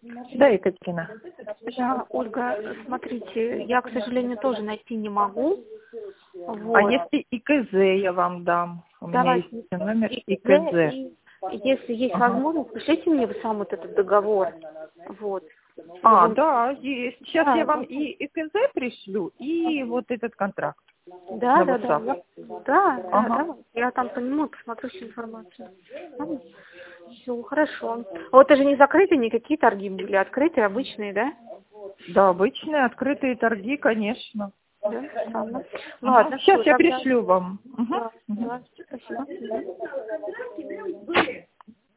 Да, Екатерина. Да, Ольга, смотрите, я, к сожалению, тоже найти не могу. Вот. А если ИКЗ я вам дам? У меня есть номер ИКЗ. И если есть возможность, пришлите мне вы сам вот этот договор. Вот. Да, есть. Сейчас я вам и ИКЗ пришлю, и вот этот контракт. Да. Ага. Я там по нему посмотрю всю информацию. Все, хорошо. А вот это же не закрытые никакие торги были, открытые, обычные, да? Да, обычные открытые торги, конечно. Да, странно. Ладно, Сейчас я тогда... пришлю вам. Да, спасибо.